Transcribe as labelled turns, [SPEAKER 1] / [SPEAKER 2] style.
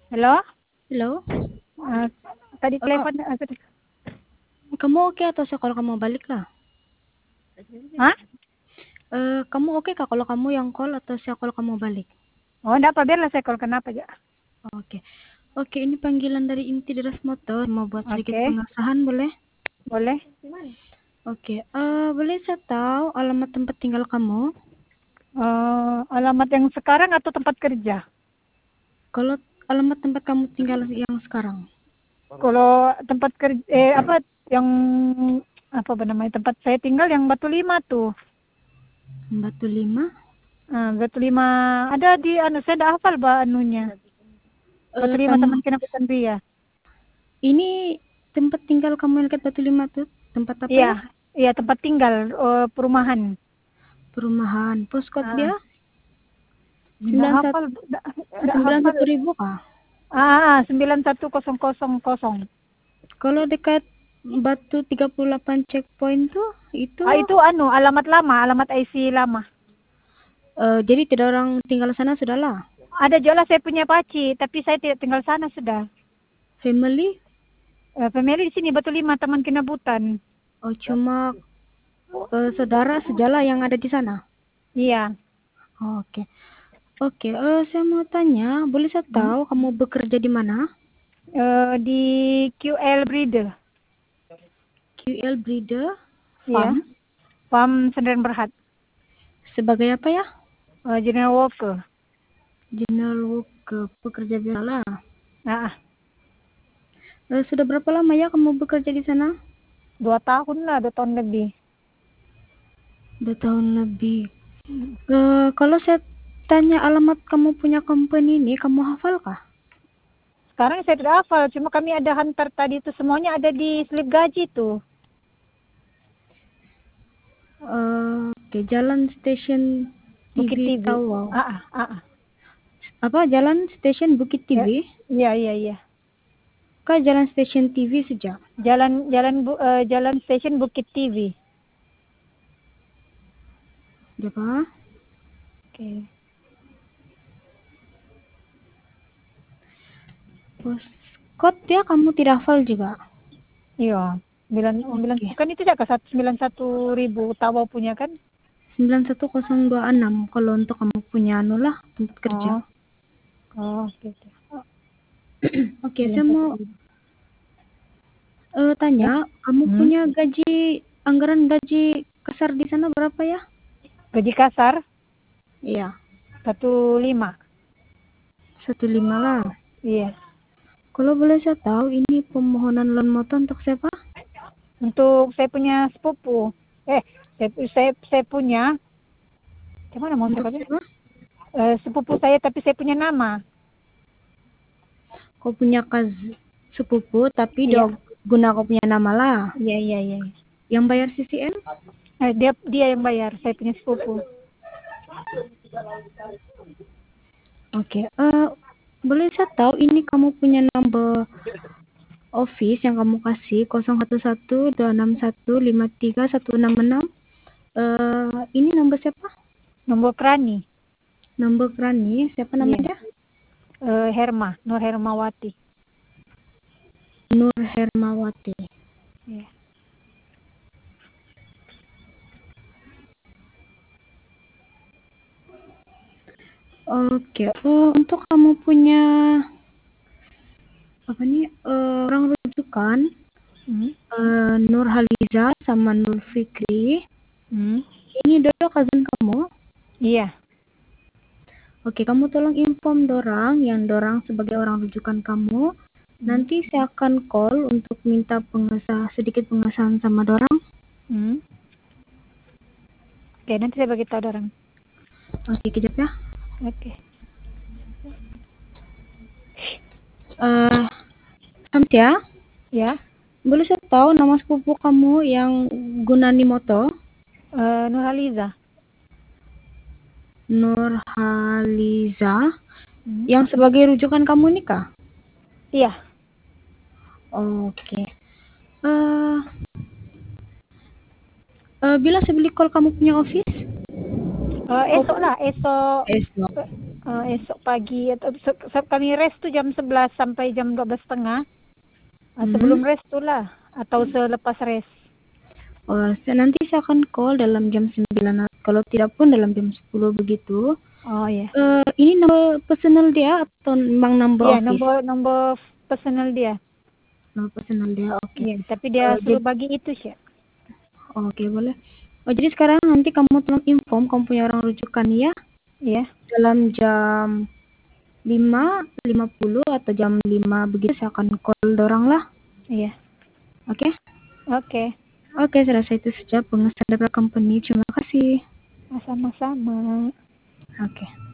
[SPEAKER 1] Halo?
[SPEAKER 2] Halo?
[SPEAKER 1] Ah, tadi
[SPEAKER 2] Eee,
[SPEAKER 1] telepon
[SPEAKER 2] kamu oke atau kalau kamu balik lah?
[SPEAKER 1] hah?
[SPEAKER 2] Kamu oke kah kalau kamu yang call atau kalau kamu balik?
[SPEAKER 1] Oh, enggak apa, biarlah saya call. Kenapa, ya?
[SPEAKER 2] Oke. Oke, ini panggilan dari inti deras motor, mau buat sedikit
[SPEAKER 1] Oke,
[SPEAKER 2] pengesahan boleh?
[SPEAKER 1] boleh.
[SPEAKER 2] Oke, boleh saya tahu alamat tempat tinggal kamu?
[SPEAKER 1] Alamat yang sekarang atau tempat kerja?
[SPEAKER 2] Kalau alamat tempat kamu tinggal yang sekarang?
[SPEAKER 1] Kalau tempat kerja, yang apa namanya, tempat saya tinggal yang Batu Lima tuh.
[SPEAKER 2] Batu Lima?
[SPEAKER 1] Batu Lima ada di saya enggak hafal anunya. Batu Lima
[SPEAKER 2] Tam
[SPEAKER 1] Taman Kinabalu Ria.
[SPEAKER 2] ini tempat tinggal kamu yang dekat Batu Lima tuh, tempat apa
[SPEAKER 1] Iya,
[SPEAKER 2] ya?
[SPEAKER 1] iya tempat tinggal, perumahan.
[SPEAKER 2] Perumahan. Postcode
[SPEAKER 1] Ah,
[SPEAKER 2] dia
[SPEAKER 1] enggak hafal, enggak hafal.
[SPEAKER 2] 91.000 kah?
[SPEAKER 1] 91000.
[SPEAKER 2] Kalau dekat Batu 38 checkpoint tuh itu
[SPEAKER 1] Itu alamat lama, alamat IC lama.
[SPEAKER 2] jadi tidak orang tinggal sana sudahlah.
[SPEAKER 1] Ada juga saya punya paci, tapi saya tidak tinggal sana sudah.
[SPEAKER 2] Family?
[SPEAKER 1] Family di sini Batu Lima Taman Kinabutan.
[SPEAKER 2] Oh, cuma saudara sejalan yang ada di sana.
[SPEAKER 1] Iya.
[SPEAKER 2] Oh, oke. Oke, saya mau tanya, boleh saya
[SPEAKER 1] Hmm.
[SPEAKER 2] tahu kamu bekerja di mana?
[SPEAKER 1] Di QL Breeder.
[SPEAKER 2] QL Breeder
[SPEAKER 1] Iya.
[SPEAKER 2] Farm.
[SPEAKER 1] Farm Sendirian Berhad.
[SPEAKER 2] Sebagai apa ya?
[SPEAKER 1] General Worker.
[SPEAKER 2] General worker, pekerja biasa lah.
[SPEAKER 1] Nah,
[SPEAKER 2] Sudah berapa lama ya kamu bekerja di sana?
[SPEAKER 1] 2 tahun lah, 2 tahun lebih.
[SPEAKER 2] 2 tahun lebih. Kalau saya tanya alamat kamu punya company ini, kamu hafal kah?
[SPEAKER 1] Sekarang saya tidak hafal, cuma kami ada hantar tadi itu semuanya ada di slip gaji tuh.
[SPEAKER 2] Oke, Jalan Stasiun TV
[SPEAKER 1] Bukit TV.
[SPEAKER 2] Tawau.
[SPEAKER 1] Ah, ah, ah.
[SPEAKER 2] Apa Jalan Stasiun Bukit
[SPEAKER 1] Ya,
[SPEAKER 2] TV?
[SPEAKER 1] iya, iya, iya.
[SPEAKER 2] Kah Jalan Stasiun TV saja?
[SPEAKER 1] Jalan stasiun Bukit TV.
[SPEAKER 2] Apa?
[SPEAKER 1] Oke.
[SPEAKER 2] Postcode ya kamu tidak hafal juga?
[SPEAKER 1] Iya, 9
[SPEAKER 2] Oke.
[SPEAKER 1] kan itu jaga 91.000 Tawa punya kan?
[SPEAKER 2] 91026 kalau untuk kamu punya anu lah tempat kerja.
[SPEAKER 1] Oh, oh gitu.
[SPEAKER 2] Oke, saya mau
[SPEAKER 1] 91.000. Ya.
[SPEAKER 2] tanya, kamu
[SPEAKER 1] Hmm.
[SPEAKER 2] punya anggaran gaji kasar di sana berapa ya?
[SPEAKER 1] Gaji kasar
[SPEAKER 2] Iya,
[SPEAKER 1] 15.
[SPEAKER 2] 15 lah.
[SPEAKER 1] Iya.
[SPEAKER 2] Kalau boleh saya tahu ini permohonan loan motor untuk siapa?
[SPEAKER 1] Untuk saya punya sepupu. Saya punya. Gimana mau
[SPEAKER 2] Untuk
[SPEAKER 1] saya
[SPEAKER 2] siapa?
[SPEAKER 1] sepupu saya tapi saya punya nama.
[SPEAKER 2] Kau punya sepupu tapi dia
[SPEAKER 1] Iya.
[SPEAKER 2] guna kau punya nama lah.
[SPEAKER 1] Iya, iya, iya.
[SPEAKER 2] Yang bayar CCM?
[SPEAKER 1] Dia yang bayar. Saya punya sepupu.
[SPEAKER 2] Oke. Boleh saya tahu ini kamu punya nomor office yang kamu kasih 011261531666. Ini nomor siapa?
[SPEAKER 1] Nomor Krani.
[SPEAKER 2] Nomor Krani. Siapa
[SPEAKER 1] Iya.
[SPEAKER 2] namanya?
[SPEAKER 1] Nur Hermawati.
[SPEAKER 2] Nur Hermawati.
[SPEAKER 1] Iya.
[SPEAKER 2] Oke. Untuk kamu punya apa nih orang rujukan Nur Haliza sama Nur Fikri. Ini dua cousin kamu.
[SPEAKER 1] Iya.
[SPEAKER 2] Oke, kamu tolong inform dorang yang dorang sebagai orang rujukan kamu. Nanti saya akan call untuk minta sedikit pengesahan sama dorang.
[SPEAKER 1] Oke, nanti saya bagi tahu orang.
[SPEAKER 2] Oke, kejap ya.
[SPEAKER 1] Oke.
[SPEAKER 2] Samtia,
[SPEAKER 1] Ya.
[SPEAKER 2] boleh saya tahu nama sepupu kamu yang Gunani Moto?
[SPEAKER 1] Nurhaliza.
[SPEAKER 2] Nur Haliza. Yang sebagai rujukan kamu nikah?
[SPEAKER 1] Iya.
[SPEAKER 2] Oke. Bila saya beli call kamu punya office?
[SPEAKER 1] Esok lah, esok.
[SPEAKER 2] Esok.
[SPEAKER 1] esok pagi atau kami rest tuh jam 11 sampai jam 12.30. Sebelum rest tuh lah atau selepas rest.
[SPEAKER 2] Nanti saya akan call dalam jam 9, kalau tidak pun dalam jam 10 begitu.
[SPEAKER 1] Oh ya.
[SPEAKER 2] Ini nomor personal dia atau memang number
[SPEAKER 1] Iya,
[SPEAKER 2] office?
[SPEAKER 1] nomor personal dia.
[SPEAKER 2] Nomor personal dia, oke.
[SPEAKER 1] Iya, tapi dia suruh bagi itu sih.
[SPEAKER 2] Oke, boleh. Jadi sekarang nanti kamu tolong inform kamu punya orang rujukan ya.
[SPEAKER 1] Iya.
[SPEAKER 2] Dalam jam 5.50 atau jam 5 begitu saya akan call dorang lah.
[SPEAKER 1] Iya.
[SPEAKER 2] Oke?
[SPEAKER 1] Oke.
[SPEAKER 2] Oke, saya rasa itu saja pengesahan dari company. Terima kasih.
[SPEAKER 1] Sama-sama.
[SPEAKER 2] Oke.